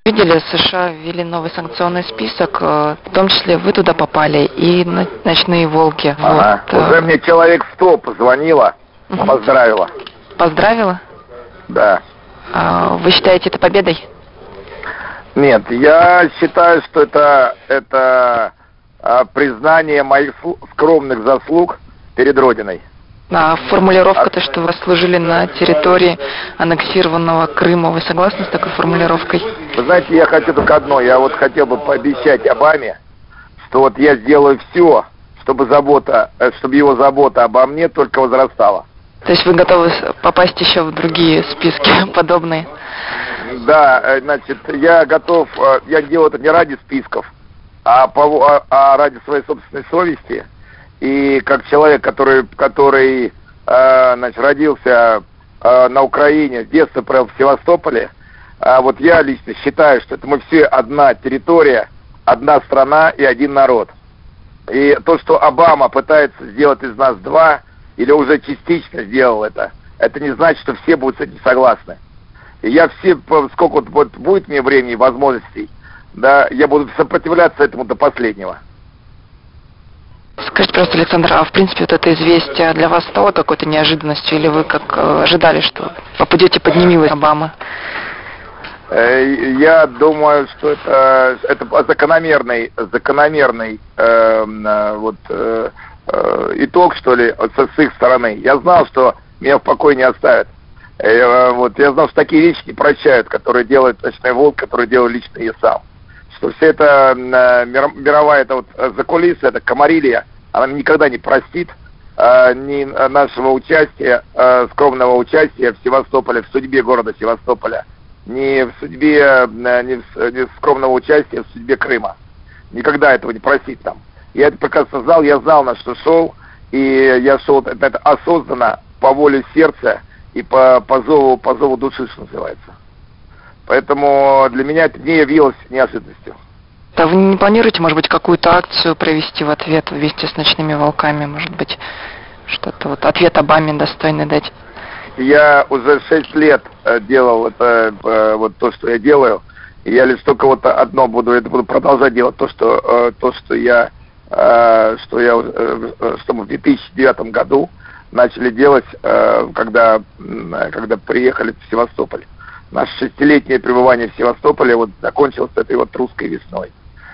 Видели, США ввели новый санкционный список, в том числе вы туда попали, и ночные волки. Ага. Вот, Уже мне человек 100 позвонила, поздравила. Поздравила? Да. Вы считаете это победой? Нет, я считаю, что это признание моих скромных заслуг перед Родиной. А формулировка-то, что вы служили на территории аннексированного Крыма, вы согласны с такой формулировкой? Вы знаете, я хочу только одно. Я вот хотел бы пообещать Обаме, что вот я сделаю все, чтобы его забота обо мне только возрастала. То есть вы готовы попасть еще в другие списки подобные? Да, значит, я готов, я делаю это не ради списков, а ради своей собственной совести. И как человек, который значит, родился на Украине, с детства провел в Севастополе, вот я лично считаю, что это мы все одна территория, одна страна и один народ. И то, что Обама пытается сделать из нас два, или уже частично сделал это не значит, что все будут с этим согласны. И я сколько вот будет мне времени и возможностей, да, я буду сопротивляться этому до последнего. Скажите, просто, Александр, в принципе, вот это известие для вас стало какой-то неожиданностью, или вы как ожидали, что попадете под немилость Обамы? Я думаю, что это закономерный итог, что ли, с их стороны. Я знал, что меня в покое не оставят. Я знал, что такие вещи не прощают, которые делает ночной волк, которые делаю лично я сам. Что вся эта мировая закулисье, эта комарилья, она никогда не простит ни нашего участия, скромного участия в Севастополе, в судьбе города Севастополя, ни скромного участия в судьбе Крыма. Никогда этого не простит нам. Я это прекрасно знал, я знал, на что шел, и я шел это осознанно, по воле сердца и по зову души, что называется. Поэтому для меня это не явилось неожиданностью. Да вы не планируете, может быть, какую-то акцию провести в ответ вместе с ночными волками? Может быть, что-то ответ Обаме достойный дать? Я уже 6 лет делал это, то, что я делаю. И я лишь только одно буду продолжать делать, то, что мы в 2009 году начали делать, когда приехали в Севастополь. Наше 6-летнее пребывание в Севастополе закончилось этой русской весной.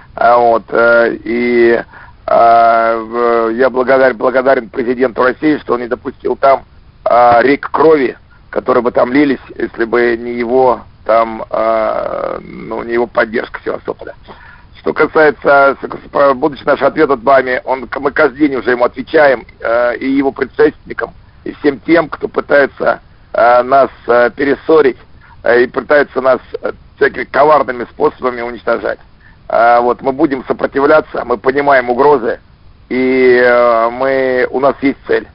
И я благодарен президенту России, что он не допустил там рек крови, которые бы там лились, если бы не его не его поддержка Севастополя. Что касается, будучи наш ответ от Обаме, мы каждый день уже ему отвечаем, и его предшественникам, и всем тем, кто пытается нас перессорить, и пытается нас всякими коварными способами уничтожать. Мы будем сопротивляться, мы понимаем угрозы, и у нас есть цель.